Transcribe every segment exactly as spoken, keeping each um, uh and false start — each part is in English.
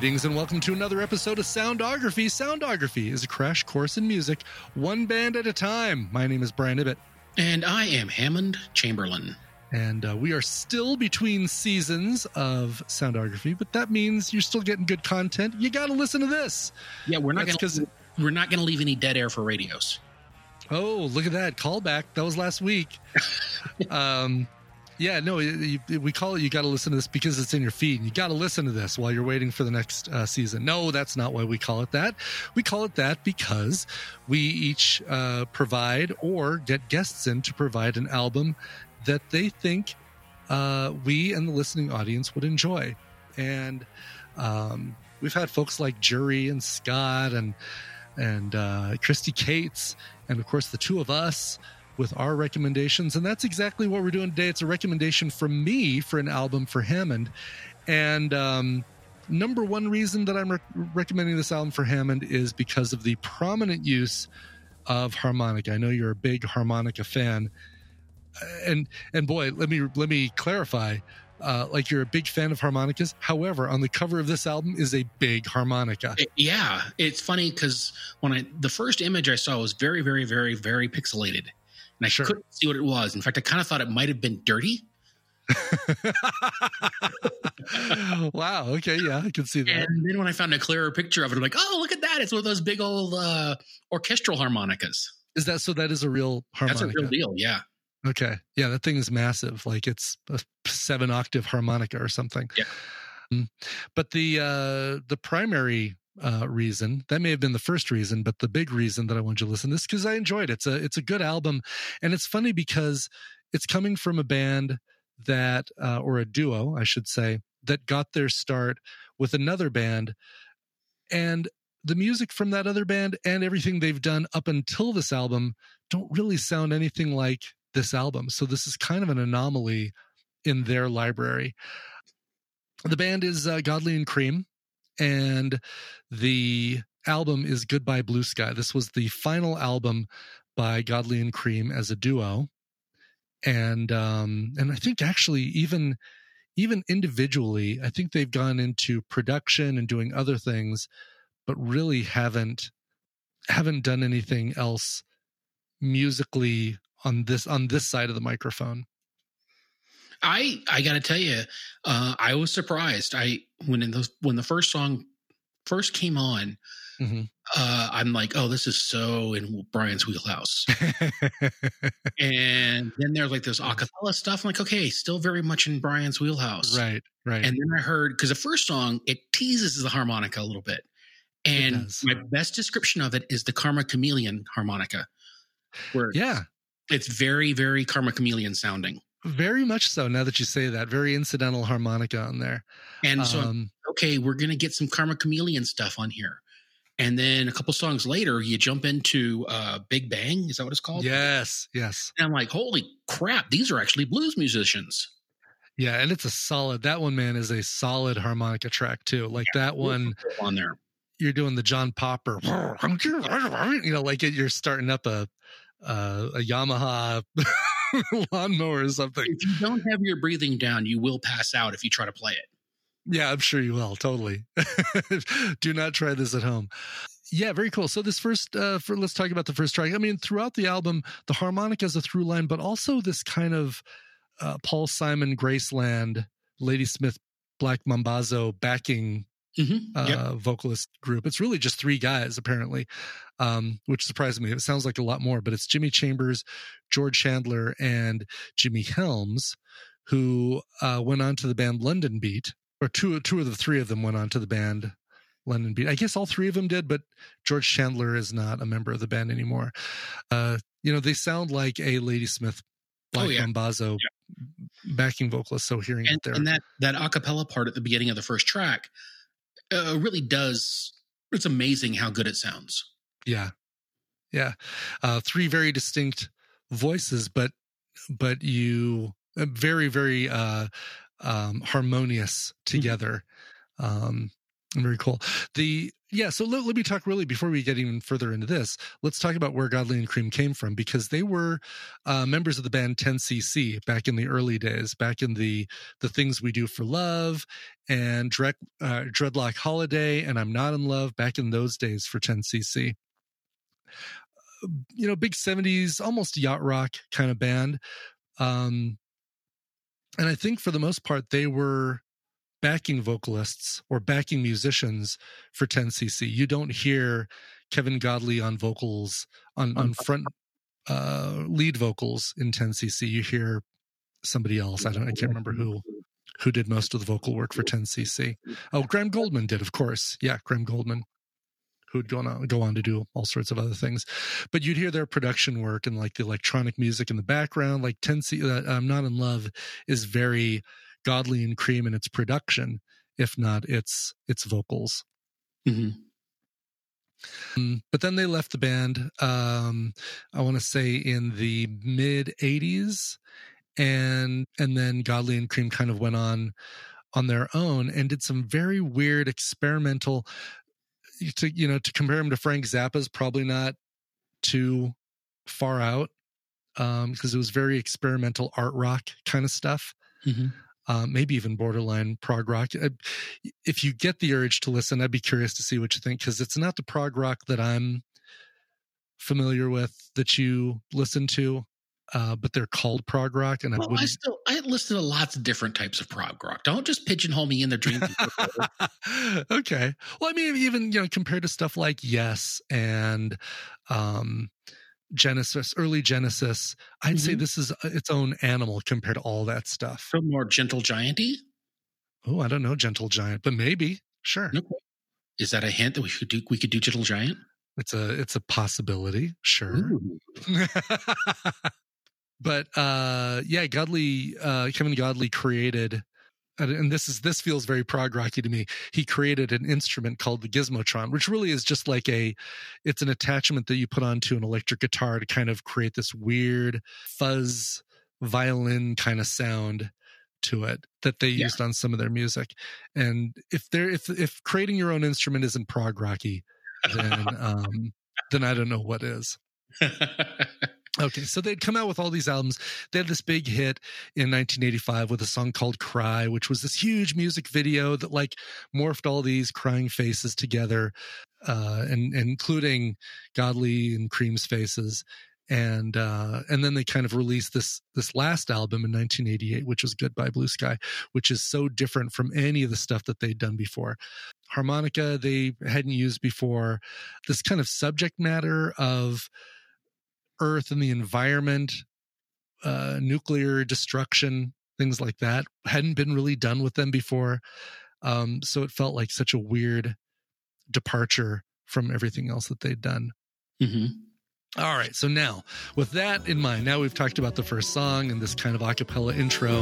Greetings and welcome to another episode of Soundography. Soundography is a crash course in music, one band at a time. My name is Brian Ibbett. And I am Hammond Chamberlain. And uh, we are still between seasons of Soundography, but that means you're still getting good content. You got to listen to this. Yeah, we're not going to we're not going to leave any dead air for radios. Oh, look at that callback! That was last week. um, yeah, no, you, you, we call it. You got to listen to this because it's in your feed. You got to listen to this while you're waiting for the next uh, season. No, that's not why we call it that. We call it that because we each uh, provide or get guests in to provide an album that they think uh, we and the listening audience would enjoy. And um, we've had folks like Jury and Scott and and uh, Christy Cates, and of course the two of us with our recommendations. And that's exactly what we're doing today. It's a recommendation from me for an album for Hammond. And um, number one reason that I'm re- recommending this album for Hammond is because of the prominent use of harmonica. I know you're a big harmonica fan. And and boy, let me let me clarify. Uh, like you're a big fan of harmonicas. However, on the cover of this album is a big harmonica. Yeah, it's funny because when I the first image I saw was very, very, very, very pixelated, and I sure. couldn't see what it was. In fact, I kind of thought it might have been dirty. Wow. Okay. Yeah, I can see that. And then when I found a clearer picture of it, I'm like, oh, look at that! It's one of those big old uh, orchestral harmonicas. Is that so? That is a real harmonica. That's a real deal. Yeah. Okay. Yeah, that thing is massive. Like it's a seven octave harmonica or something. Yeah. Um, but the uh, the primary uh, reason, that may have been the first reason, but the big reason that I wanted you to listen to this because I enjoyed it. It's a it's a good album, and it's funny because it's coming from a band that uh, or a duo, I should say, that got their start with another band, and the music from that other band and everything they've done up until this album don't really sound anything like this album. So this is kind of an anomaly in their library. The band is uh, Godley and Creme, and the album is Goodbye Blue Sky. This was the final album by Godley and Creme as a duo. And um, and I think actually even even individually, I think they've gone into production and doing other things, but really haven't haven't done anything else musically on this on this side of the microphone. I I gotta tell you, uh, I was surprised. I when in the when the first song first came on, mm-hmm. uh, I'm like, oh, this is so in Brian's wheelhouse. And then there's like this acapella stuff. I'm like, okay, still very much in Brian's wheelhouse. Right, right. And then I heard because the first song it teases the harmonica a little bit, and my best description of it is the Karma Chameleon harmonica. Where yeah. It's very, very Karma Chameleon sounding. Very much so. Now that you say that, very incidental harmonica on there. And so, um, okay, we're going to get some Karma Chameleon stuff on here. And then a couple songs later, you jump into uh, Big Bang. Is that what it's called? Yes, yes. And I'm like, holy crap, these are actually blues musicians. Yeah, and it's a solid, that one, man, is a solid harmonica track too. Like yeah, that one on there. You're doing the John Popper, you know, like you're starting up a, Uh, a Yamaha lawnmower or something. If you don't have your breathing down, you will pass out if you try to play it. Yeah, I'm sure you will. Totally. Do not try this at home. Yeah, very cool. So this first, uh, for, let's talk about the first track. I mean, throughout the album, the harmonica is a through line, but also this kind of uh, Paul Simon, Graceland, Ladysmith, Black Mambazo backing Mm-hmm. Uh, yep. vocalist group. It's really just three guys, apparently, um, which surprised me. It sounds like a lot more, but it's Jimmy Chambers, George Chandler, and Jimmy Helms, who uh, went on to the band London Beat, or two, two of the three of them went on to the band London Beat. I guess all three of them did, but George Chandler is not a member of the band anymore. Uh, you know, they sound like a Ladysmith, Black oh, yeah. Mambazo yeah. backing vocalist. So hearing and, it there, and that that a cappella part at the beginning of the first track. Uh, really does. It's amazing how good it sounds. Yeah, yeah. Uh, three very distinct voices, but but you uh, very very uh, um, harmonious together. Mm-hmm. Um, very cool. The Yeah, so let, let me talk really, before we get even further into this, let's talk about where Godley and Creme came from, because they were uh, members of the band ten C C back in the early days, back in the the Things We Do for Love and Dread, uh, Dreadlock Holiday and I'm Not in Love, back in those days for ten C C. You know, big seventies, almost yacht rock kind of band. Um, and I think for the most part, they were backing vocalists or backing musicians for ten C C. You don't hear Kevin Godley on vocals, on, on front uh, lead vocals in ten C C. You hear somebody else. I don't, I can't remember who, who did most of the vocal work for ten C C. Oh, Graham Goldman did, of course. Yeah, Graham Goldman, who'd go on, go on to do all sorts of other things. But you'd hear their production work and like the electronic music in the background. Like ten C C, uh, I'm Not in Love is very Godley and Creme in its production, if not its its vocals. Mm-hmm. Um, but then they left the band, um, I want to say in the mid eighties, and and then Godley and Creme kind of went on on their own and did some very weird experimental, to you know, to compare him to Frank Zappa's probably not too far out, um, because it was very experimental art rock kind of stuff. Mm-hmm. Uh, maybe even borderline prog rock. If you get the urge to listen, I'd be curious to see what you think, because it's not the prog rock that I'm familiar with that you listen to, uh, but they're called prog rock. And well, I, I still I listen to lots of different types of prog rock. Don't just pigeonhole me in the dream. Okay. Well, I mean, even you know, compared to stuff like Yes and um, Genesis, early Genesis, I'd mm-hmm. say this is its own animal compared to all that stuff. So more Gentle Giant-y? Oh, I don't know Gentle Giant, but maybe. Sure. Okay. Is that a hint that we could do we could do Gentle Giant? It's a it's a possibility, sure. But uh yeah, Godley uh Kevin Godley created, and this is this feels very prog rocky to me. He created an instrument called the Gizmotron, which really is just like a, it's an attachment that you put onto an electric guitar to kind of create this weird fuzz violin kind of sound to it that they yeah. used on some of their music. And if they're if if creating your own instrument isn't prog rocky, then um, then I don't know what is. Okay, so they'd come out with all these albums. They had this big hit in nineteen eighty-five with a song called Cry, which was this huge music video that like morphed all these crying faces together, uh, and, and including Godley and Creme's faces. And uh, and then they kind of released this this last album in nineteen eighty-eight, which was Goodbye Blue Sky, which is so different from any of the stuff that they'd done before. Harmonica they hadn't used before. This kind of subject matter of Earth and the environment, uh, nuclear destruction, things like that hadn't been really done with them before. Um, so it felt like such a weird departure from everything else that they'd done. Mm-hmm. All right. So now with that in mind, now we've talked about the first song and this kind of a cappella intro.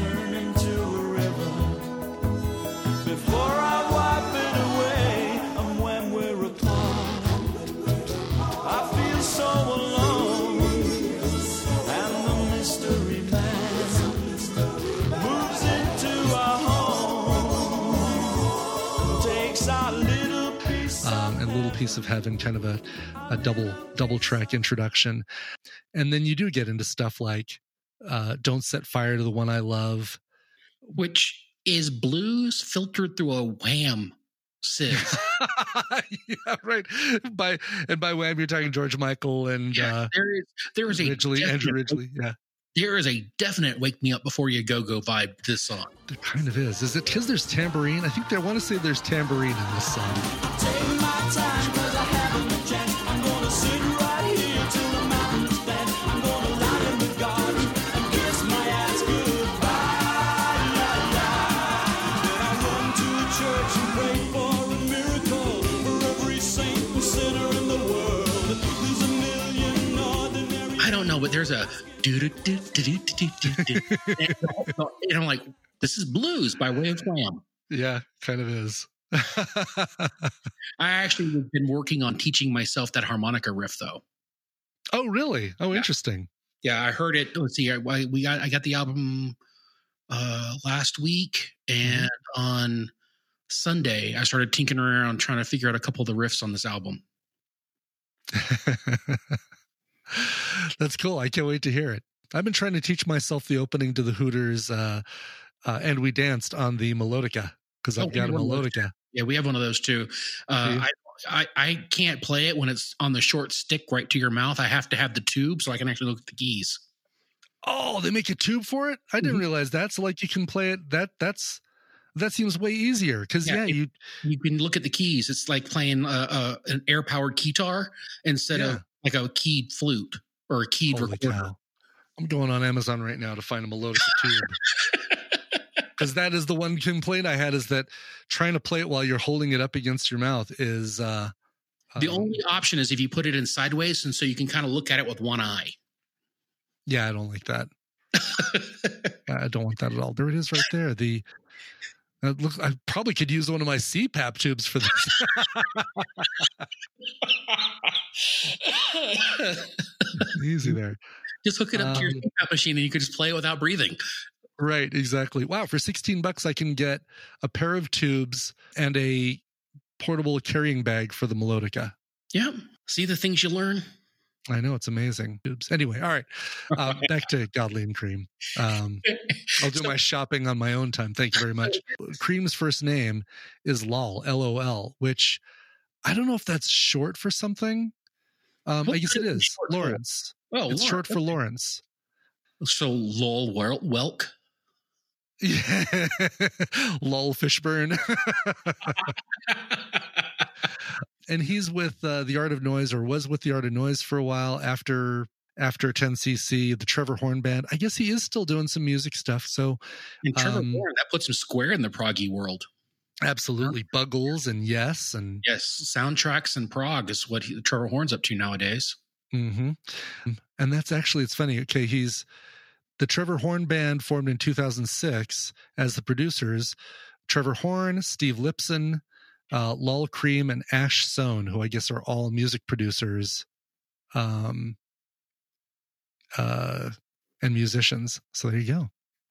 Piece of Heaven, kind of a, a double double track introduction. And then you do get into stuff like uh, Don't Set Fire to the One I Love, which is blues filtered through a Wham sieve. Yeah, right. By and by Wham, you're talking George Michael and yeah, uh, there is there is a Ridgely, Andrew Ridgely. Yeah, there is a definite "Wake Me Up Before You Go Go" vibe to this song. There kind of is. Is it because there's tambourine? I think I want to say there's tambourine in this song. Take my time, 'cause I haven't a chance. I'm gonna sit right here till the mountains bend. I'm gonna lie in the garden and kiss my ass goodbye. La, la. Then I run to a church and pray for a miracle for every saint and sinner in the world. There's a million ordinary. I don't know, but there's a do do do do do do do do. And I'm like, this is blues by way of Wham. Yeah, kind of is. I actually have been working on teaching myself that harmonica riff, though. Oh, really? Oh, yeah. Interesting. Yeah, I heard it. Let's see. I, we got. I got the album uh, last week, and mm-hmm. on Sunday, I started tinkering around trying to figure out a couple of the riffs on this album. That's cool. I can't wait to hear it. I've been trying to teach myself the opening to the Hooters, uh, uh, and we danced on the melodica because I've oh, got a melodica. Yeah, we have one of those too. Uh, I, I I can't play it when it's on the short stick right to your mouth. I have to have the tube so I can actually look at the keys. Oh, they make a tube for it? I didn't mm-hmm. realize that. So like you can play it. That that's that seems way easier because yeah, yeah it, you you can look at the keys. It's like playing a, a, an air powered guitar instead yeah. of like a keyed flute or a keyed Holy recorder. Cow. I'm going on Amazon right now to find a melodica tube. Because that is the one complaint I had, is that trying to play it while you're holding it up against your mouth is... Uh, the um, only option is if you put it in sideways, and so you can kind of look at it with one eye. Yeah, I don't like that. I don't want that at all. There it is right there. The uh, look, I probably could use one of my C PAP tubes for this. Easy there. Just hook it up um, to your C PAP machine and you could just play it without breathing. Right, exactly. Wow, for sixteen bucks, I can get a pair of tubes and a portable carrying bag for the melodica. Yeah. See the things you learn? I know, it's amazing. Tubes. Anyway, all right. Uh, back to Godley and Cream. Um, I'll do so, my shopping on my own time. Thank you very much. Cream's first name is Lol, L O L, which I don't know if that's short for something. Um, I guess it is. Lawrence. Oh, it's Lawrence. short for Lawrence. So Lol Welk? Yeah. Lol Fishburne. And he's with uh, the Art of Noise, or was with the Art of Noise for a while after after ten C C, the Trevor Horn Band. I guess he is still doing some music stuff. So, and Trevor um, Horn, that puts him square in the proggy world. Absolutely. Buggles and Yes. and Yes, soundtracks and prog is what he, Trevor Horn's up to nowadays. Mm-hmm. And that's actually, it's funny. Okay, he's the Trevor Horn Band formed in two thousand six as the producers. Trevor Horn, Steve Lipson, uh, Lol Cream, and Ash Sohn, who I guess are all music producers um, uh, and musicians. So there you go.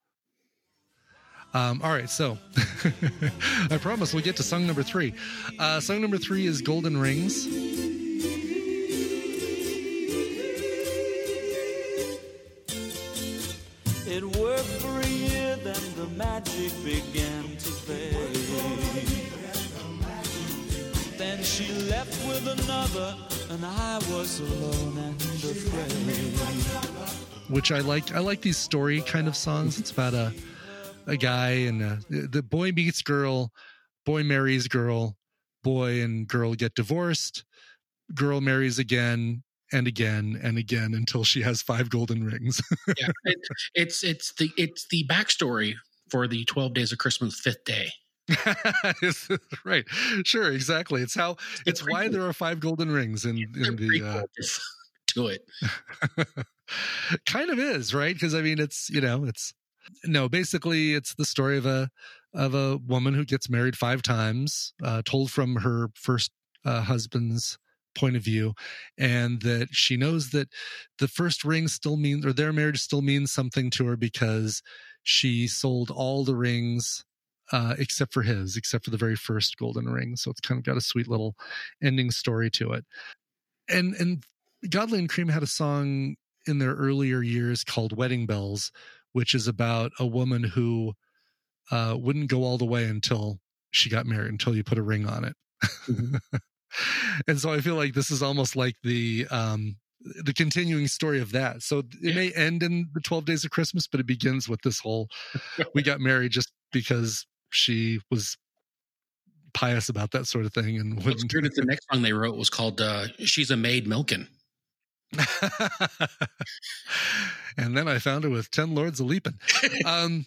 Um, all right, so I promise we'll get to song number three. Uh, song number three is Golden Rings. It worked for a year, then the magic began to fade. Then she left with another, and I was alone and afraid. Which I like. I like these story kind of songs. It's about a a guy and a, the boy meets girl, boy marries girl, boy and girl get divorced, girl marries again and again and again until she has five golden rings. Yeah, it, it's it's the it's the backstory for the twelve Days of Christmas, fifth day. Right, sure, exactly. It's how it's, it's why there are five golden rings in it's in the uh, to it. Kind of is, right? Because I mean, it's you know, it's no, basically, it's the story of a of a woman who gets married five times, uh, told from her first uh, husband's point of view, and that she knows that the first ring still means, or their marriage still means something to her because she sold all the rings uh, except for his, except for the very first golden ring. So it's kind of got a sweet little ending story to it. And and Godley and Cream had a song in their earlier years called Wedding Bells, which is about a woman who uh, wouldn't go all the way until she got married, until you put a ring on it. Mm-hmm. And so I feel like this is almost like the um, the continuing story of that. So it yeah. may end in the twelve Days of Christmas, but it begins with this whole, we got married just because she was pious about that sort of thing. And what's weird is the next song they wrote was called uh, She's a Maid Milkin'. And then I found her with ten lords a leaping. Um,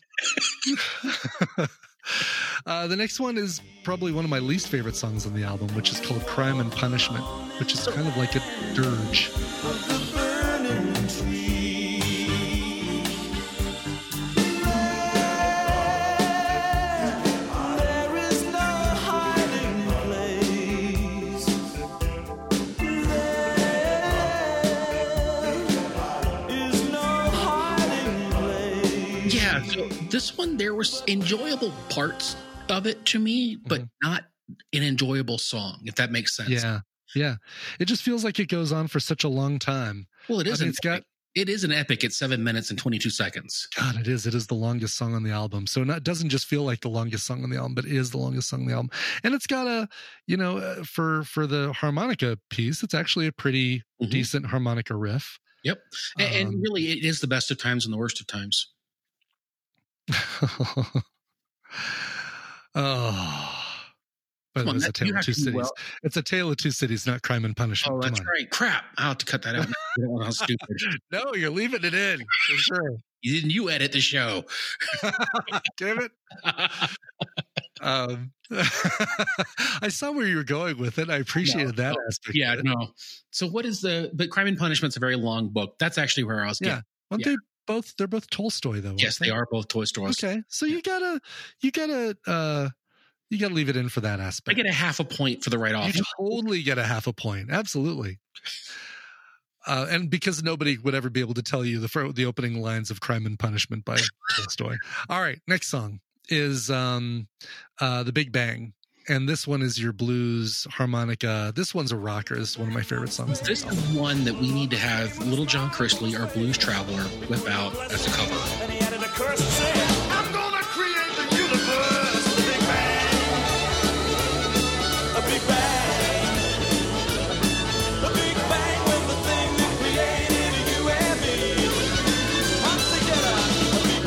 uh, the next one is probably one of my least favorite songs on the album, which is called Crime and Punishment, which is kind of like a dirge. This one, there was enjoyable parts of it to me, but mm-hmm. not an enjoyable song, if that makes sense. Yeah. Yeah. It just feels like it goes on for such a long time. Well, it is. I mean, it's got, it is an epic at seven minutes and twenty-two seconds. God, it is. It is the longest song on the album. So it doesn't just feel like the longest song on the album, but it is the longest song on the album. And it's got a, you know, uh, for, for the harmonica piece, it's actually a pretty mm-hmm. decent harmonica riff. Yep. And, um, and really, it is the best of times and the worst of times. Oh. But it was a Tale of Two Cities. Well. It's a Tale of Two Cities, not Crime and Punishment. Oh, that's right. Crap. I'll have to cut that out. How stupid. No, you're leaving it in. For sure. You didn't you edit the show. Damn it. um, I saw where you were going with it. I appreciated no, that no. aspect. Yeah, no. So what is the, but Crime and Punishment's a very long book. That's actually where I was getting. Yeah. Aren't yeah. they both, they're both Tolstoy though. Yes, they? they are both Tolstoy. Okay. So you gotta, you gotta, uh, You got to leave it in for that aspect. I get a half a point for the right off. You totally get a half a point. Absolutely. Uh, and because nobody would ever be able to tell you the the opening lines of Crime and Punishment by Tolstoy. All right. Next song is um, uh, The Big Bang. And this one is your blues harmonica. This one's a rocker. This is one of my favorite songs. This is one that we need to have Little John Chrisley, our blues traveler, whip out as a cover. And he added a curse and said, I'm gonna create the universe. A big bang, a big bang with the thing that created you and me. Come together, a big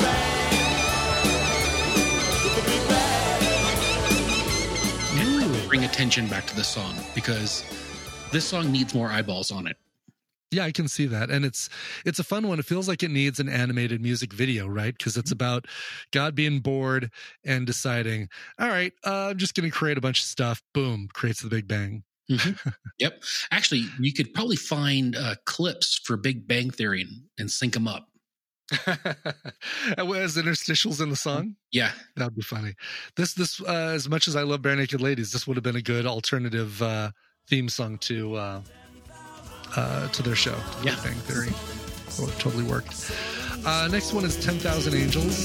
bang, a big bang. Bring attention back to the song because this song needs more eyeballs on it. Yeah, I can see that. And it's it's a fun one. It feels like it needs an animated music video, right? Because it's about God being bored and deciding, all right, uh, I'm just going to create a bunch of stuff. Boom, creates the Big Bang. Mm-hmm. Yep. Actually, you could probably find uh, clips for Big Bang Theory and, and sync them up. As interstitials in the song? Yeah. That'd be funny. This, this uh, as much as I love Bare Naked Ladies, this would have been a good alternative uh, theme song to... Uh, Uh, to their show, yeah. Big Bang Theory. Oh, it totally worked. Uh, next one is ten thousand Angels.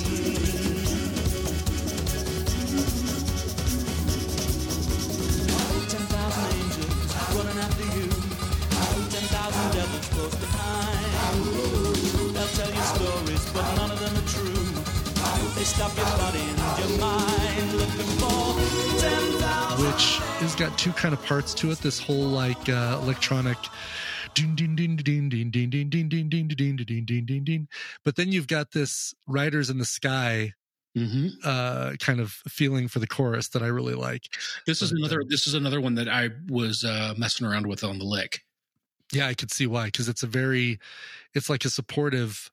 ten thousand angels running after you. ten thousand devils close behind. They'll tell you stories, but none of them are true. They stop your body and your mind looking for ten thousand. Which has got two kind of parts to it. This whole like uh, electronic Ding, ding, ding, ding, ding, ding, ding, ding, ding, ding, ding, ding, ding, ding, ding. But then you've got this Riders in the Sky mm-hmm. uh, kind of feeling for the chorus that I really like. This is but, another. Uh, this is another one that I was uh, messing around with on the lick. Yeah, I could see why, because it's a very, it's like a supportive,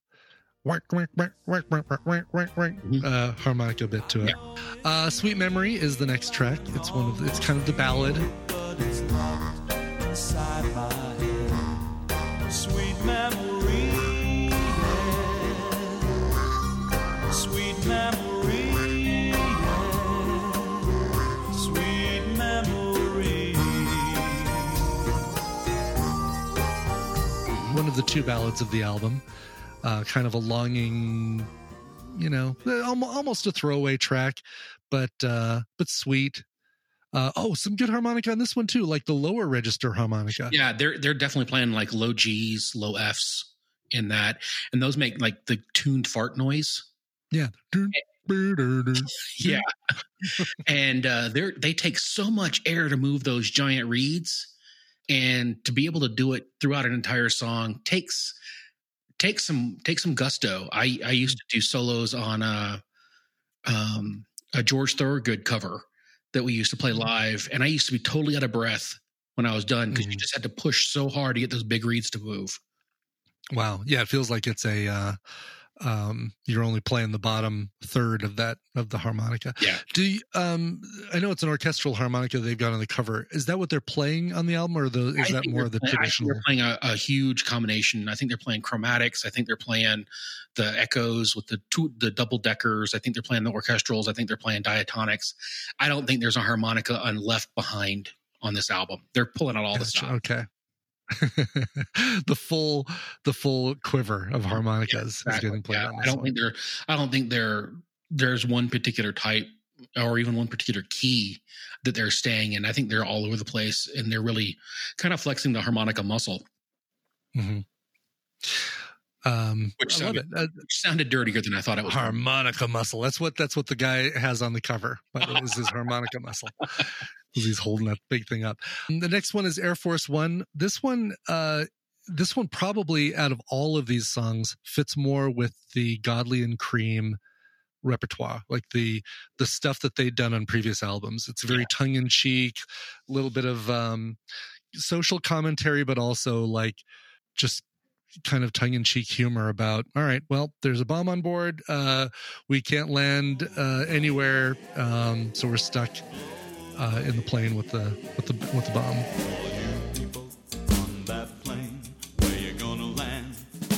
mm-hmm. uh, harmonica bit to it. Yeah. Uh, Sweet Memory is the next track. It's one of the, it's kind of the ballad. Sweet memory, yeah. Sweet memory, yeah. Sweet memory. One of the two ballads of the album, uh, kind of a longing, you know, almost a throwaway track, but uh, but sweet. Uh, oh, some good harmonica on this one too, like the lower register harmonica. Yeah, they're they're definitely playing like low G's, low F's in that, and those make like the tuned fart noise. Yeah, yeah, and uh, they they take so much air to move those giant reeds, and to be able to do it throughout an entire song takes takes some takes some gusto. I I used to do solos on a um, a George Thorogood cover that we used to play live, and I used to be totally out of breath when I was done because mm-hmm. you just had to push so hard to get those big reeds to move. Wow. Yeah, it feels like it's a uh, um, you're only playing the bottom third of that of the harmonica. Yeah. Do you, um, I know it's an orchestral harmonica they've got on the cover. Is that what they're playing on the album, or the, is I that more of the playing, traditional? I think they're playing a, a huge combination. I think they're playing chromatics. I think they're playing the echoes with the two, the double deckers. I think they're playing the orchestrals. I think they're playing diatonics. I don't think there's a harmonica on left behind on this album. They're pulling out all gotcha. the stuff. Okay. the full the full quiver of harmonicas yeah, exactly. is getting played yeah, on this I don't one. think they're I don't think they're there's one particular type or even one particular key that they're staying in. I think they're all over the place, and they're really kind of flexing the harmonica muscle. Mm-hmm. Um, which, I love sounded, it. Uh, which sounded dirtier than I thought it was. Harmonica muscle. That's what that's what the guy has on the cover. By the way, is his harmonica muscle. He's holding that big thing up. And the next one is Air Force One. This one, uh, this one probably out of all of these songs fits more with the Godley and Cream repertoire, like the the stuff that they'd done on previous albums. It's very yeah. tongue in cheek, a little bit of um, social commentary, but also like just kind of tongue-in-cheek humor about, all right, well, there's a bomb on board. Uh, we can't land uh, anywhere, um, so we're stuck uh, in the plane with the with the with the bomb. People on that plane, where you gonna land?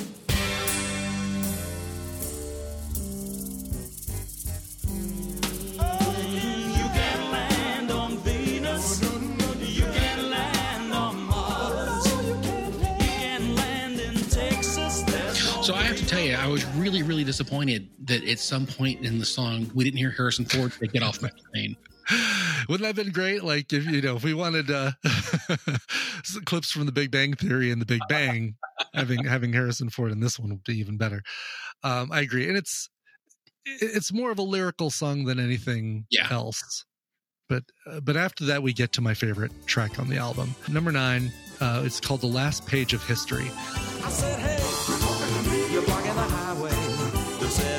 You can land on Venus. You can land on Mars. You can land in Texas. So I have to tell you, I was really, really disappointed that at some point in the song we didn't hear Harrison Ford say "Get Off My Plane." Wouldn't that have been great? Like if you know, if we wanted uh, clips from The Big Bang Theory and The Big Bang, having having Harrison Ford in this one would be even better. Um, I agree, and it's it's more of a lyrical song than anything yeah. else. But uh, but after that, we get to my favorite track on the album, number nine. Uh, it's called "The Last Page of History." I said, hey, you're blocking the highway. They said,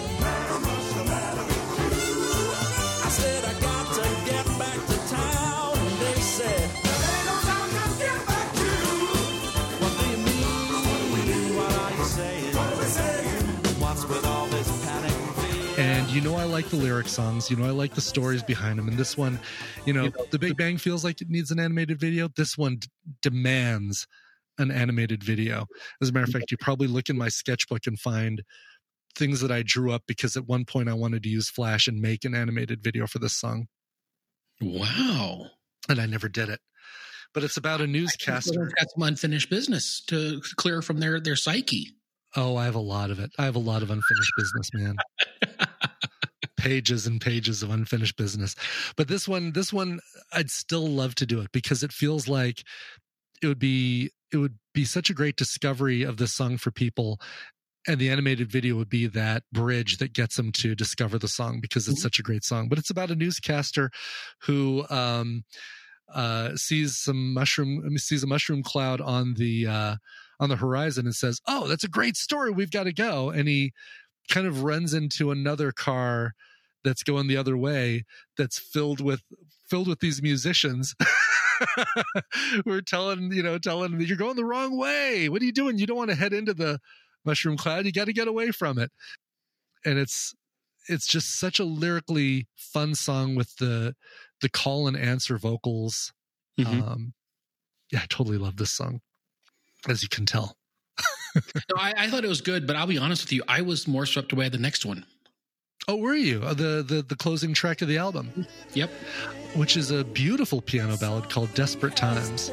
I said, I got to get back to town. And they said, there ain't no town to get back to. What do you mean? What are you saying? What are we saying? What's with all this panic and fear? And you know I like the lyric songs. You know I like the stories behind them. And this one, you know, The Big Bang feels like it needs an animated video. This one d- demands an animated video. As a matter of fact, you probably look in my sketchbook and find things that I drew up because at one point I wanted to use Flash and make an animated video for this song. Wow. And I never did it. But it's about a newscaster. That's some unfinished business to clear from their, their psyche. Oh, I have a lot of it. I have a lot of unfinished business, man. Pages and pages of unfinished business. But this one, this one, I'd still love to do it because it feels like it would be, it would be such a great discovery of this song for people. And the animated video would be that bridge that gets them to discover the song because it's mm-hmm. such a great song. But it's about a newscaster who um, uh, sees some mushroom, I mean, sees a mushroom cloud on the uh, on the horizon and says, "Oh, that's a great story. We've got to go." And he kind of runs into another car that's going the other way that's filled with filled with these musicians. We're telling, you know, telling them, "You're going the wrong way. What are you doing? You don't want to head into the mushroom cloud. You got to get away from it." And it's it's just such a lyrically fun song with the the call and answer vocals. Mm-hmm. Um, yeah, I totally love this song, as you can tell. No, I, I thought it was good, but I'll be honest with you, I was more swept away at the next one. Oh, were you? Uh, the, the the closing track of the album. Yep. Which is a beautiful piano ballad called Desperate Times.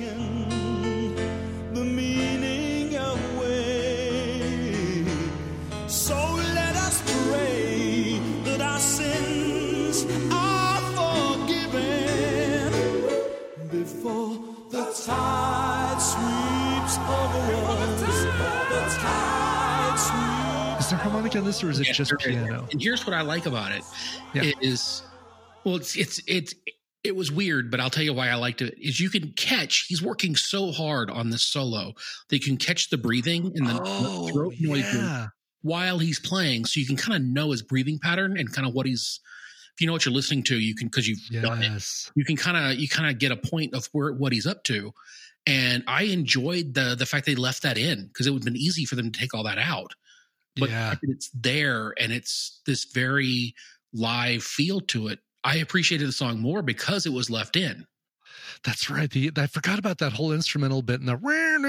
The meaning away. So let us pray that our sins are forgiven before the tide sweeps over us. The tide sweeps. Is there harmonica in this, or is it yeah, just piano? And here's what I like about it: yeah. is well, it's it's it's it was weird, but I'll tell you why I liked it. Is you can catch he's working so hard on this solo that you can catch the breathing and the, oh, the throat noise yeah. while he's playing, so you can kind of know his breathing pattern and kind of what he's. If you know what you're listening to, you can because you've yes. done it. You can kind of you kind of get a point of where what he's up to. And I enjoyed the the fact they left that in because it would have been easy for them to take all that out. But yeah. it's there and it's this very live feel to it. I appreciated the song more because it was left in. That's right. The, I forgot about that whole instrumental bit and the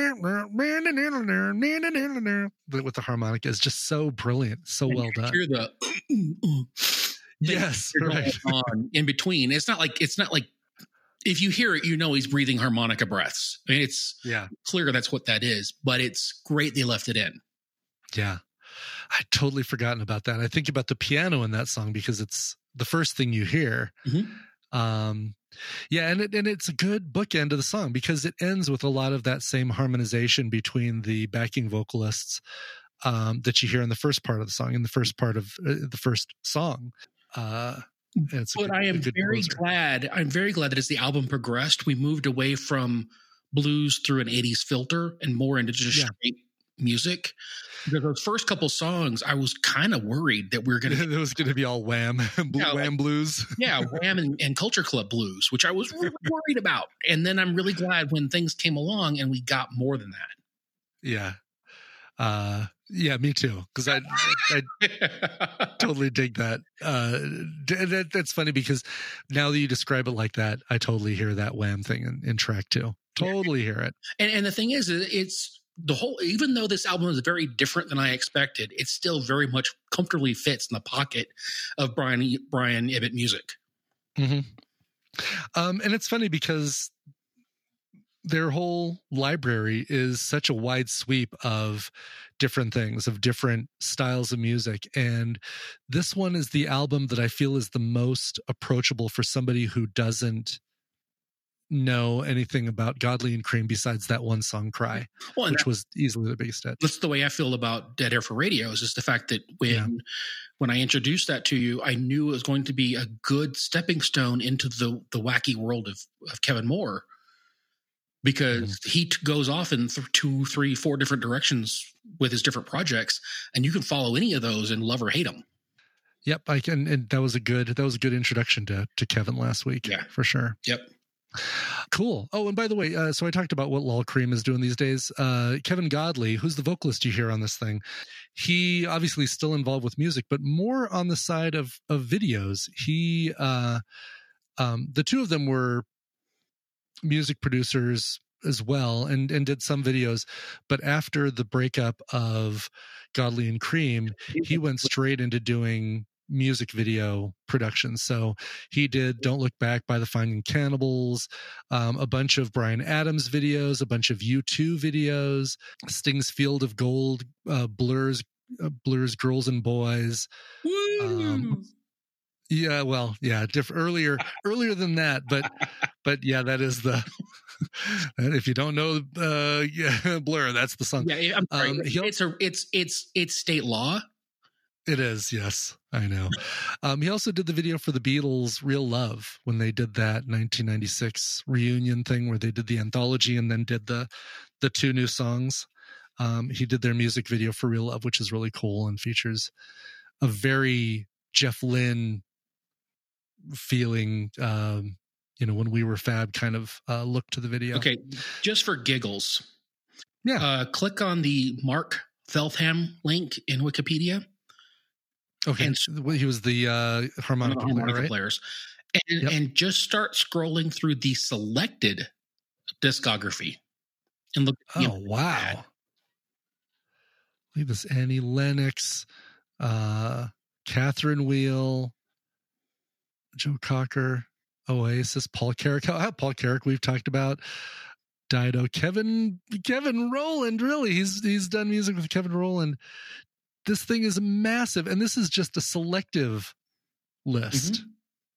with the harmonica is just so brilliant, so and well done. Hear the yes, right. on in between. It's not like it's not like if you hear it, you know he's breathing harmonica breaths. I mean, it's yeah. clear that's what that is, but it's great they left it in. Yeah. I'd totally forgotten about that. I think about the piano in that song because it's the first thing you hear. Mm-hmm. Um, yeah, and it, and it's a good bookend of the song because it ends with a lot of that same harmonization between the backing vocalists um, that you hear in the first part of the song, in the first part of uh, the first song. Uh, it's but good, I am very closer. glad. I'm very glad that as the album progressed, we moved away from blues through an eighties filter and more into just yeah. straight music. Because those first couple songs, I was kind of worried that we were going to. It was going to be all Wham, yeah, Wham like, blues. yeah, Wham and, and Culture Club blues, which I was really worried about. And then I'm really glad when things came along and we got more than that. Yeah. Uh, yeah, me too. Because I, I, I totally dig that. Uh, that. That's funny because now that you describe it like that, I totally hear that Wham thing in, in track two. Totally hear it. And, and the thing is, it's the whole, even though this album is very different than I expected, it still very much comfortably fits in the pocket of Brian, Brian Ibbott music. Mm-hmm. Um, and it's funny because their whole library is such a wide sweep of different things, of different styles of music. And this one is the album that I feel is the most approachable for somebody who doesn't know anything about Godley and Creme besides that one song, Cry, well, which that, was easily the biggest hit. That's the way I feel about Dead Air for Radios, is the fact that when yeah. when I introduced that to you, I knew it was going to be a good stepping stone into the the wacky world of, of Kevin Moore, because mm. he t- goes off in th- two, three, four different directions with his different projects, and you can follow any of those and love or hate them. Yep, I can, and that was a good that was a good introduction to to Kevin last week. Yeah, for sure. Yep. Cool. Oh, and by the way, uh, so I talked about what Lol Creme is doing these days. Uh, Kevin Godley, who's the vocalist you hear on this thing, he obviously is still involved with music, but more on the side of of videos. He, uh, um, the two of them were music producers as well, and and did some videos. But after the breakup of Godley and Creme, he went straight into doing music video productions. So he did Don't Look Back by the Finding Cannibals, um, a bunch of Bryan Adams videos, a bunch of U two videos, Sting's Field of Gold, uh, Blur's uh, Blur's Girls and Boys. Um, yeah, well, yeah, diff- earlier earlier than that, but but yeah, that is the. If you don't know uh, yeah, Blur, that's the song. Yeah, I'm sorry. Um, it's a it's it's it's state law. It is, yes, I know. Um, he also did the video for the Beatles' Real Love when they did that nineteen ninety-six reunion thing where they did the anthology and then did the the two new songs. Um, he did their music video for Real Love, which is really cool and features a very Jeff Lynne feeling, um, you know, when we were Fab kind of uh, look to the video. Okay, just for giggles. Yeah. Uh, click on the Mark Feltham link in Wikipedia. Okay, and he was the uh, harmonica, harmonica player, right? players, and, yep. and just start scrolling through the selected discography, and look. Oh you know, wow! Leave this Annie Lennox, uh, Catherine Wheel, Joe Cocker, Oasis, Paul Carrick. Oh, Paul Carrick we've talked about. Dido, Kevin Kevin Rowland. Really, he's he's done music with Kevin Rowland. This thing is massive, and this is just a selective list. Mm-hmm.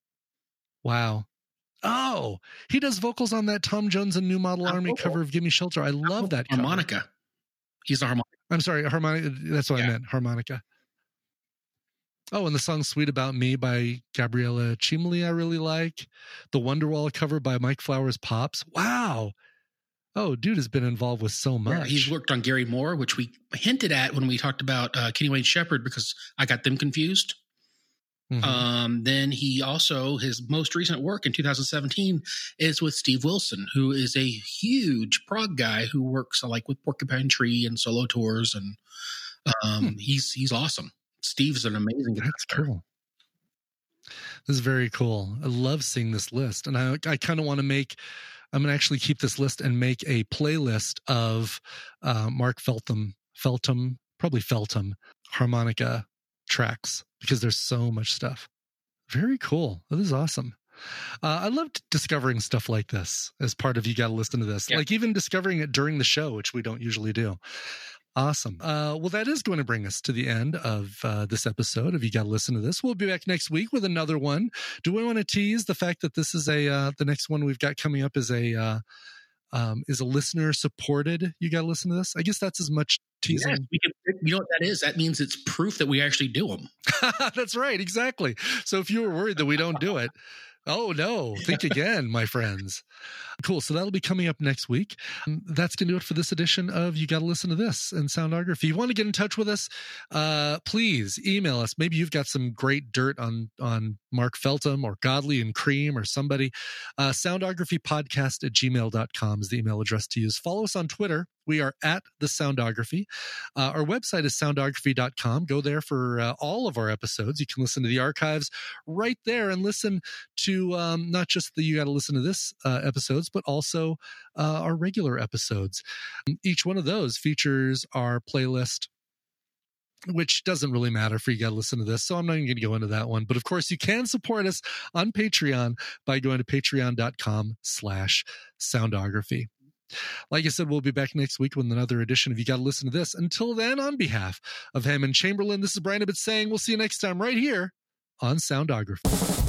Wow. Oh, he does vocals on that Tom Jones and New Model Army vocal. cover of Give Me Shelter. I love oh, that cover. Harmonica. He's a harmonica. I'm sorry, harmonica. That's what yeah. I meant, harmonica. Oh, and the song Sweet About Me by Gabriella Chimley I really like. The Wonderwall cover by Mike Flowers Pops. Wow. Oh, dude has been involved with so much. Yeah, he's worked on Gary Moore, which we hinted at when we talked about uh, Kenny Wayne Shepherd because I got them confused. Mm-hmm. Um, then he also, his most recent work in two thousand seventeen is with Steve Wilson, who is a huge prog guy who works uh, like with Porcupine Tree and solo tours. And um, hmm. he's he's awesome. Steve's an amazing guitar. That's cool. This is very cool. I love seeing this list. And I, I kind of want to make... I'm going to actually keep this list and make a playlist of uh, Mark Feltham, Feltham, probably Feltham harmonica tracks because there's so much stuff. Very cool. This is awesome. Uh, I loved discovering stuff like this as part of You Got to Listen to This. Yeah. Like even discovering it during the show, which we don't usually do. Awesome. Uh, well, that is going to bring us to the end of uh, this episode of You Gotta Listen to This. We'll be back next week with another one. Do we want to tease the fact that this is a uh, the next one we've got coming up is a uh, um, is a listener supported You Gotta Listen to This? I guess that's as much teasing. Yes, we can, you know what that is? That means it's proof that we actually do them. That's right. Exactly. So if you were worried that we don't do it, oh no, think again, my friends. Cool. So that'll be coming up next week. That's going to do it for this edition of You Gotta Listen to This and Soundography. If you want to get in touch with us, uh, please email us. Maybe you've got some great dirt on, on Mark Feltham or Godley and Cream or somebody. Uh, soundographypodcast at gmail dot com is the email address to use. Follow us on Twitter. We are at The Soundography. Uh, our website is soundography dot com. Go there for uh, all of our episodes. You can listen to the archives right there and listen to um, not just the You Gotta Listen to This uh, episodes, but also uh, our regular episodes. Each one of those features our playlist, which doesn't really matter for You Gotta Listen to This, so I'm not even going to go into that one. But of course, you can support us on Patreon by going to patreon dot com slash soundography. Like I said, we'll be back next week with another edition of You Gotta Listen to This. Until then, on behalf of Hammond Chamberlain, this is Brian Ibbott saying we'll see you next time right here on Soundography.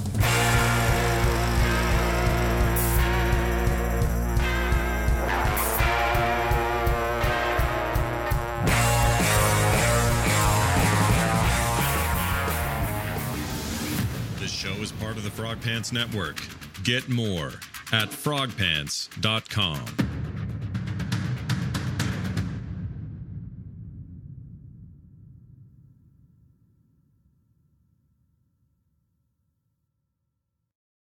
This show is part of the Frog Pants Network. Get more at frog pants dot com.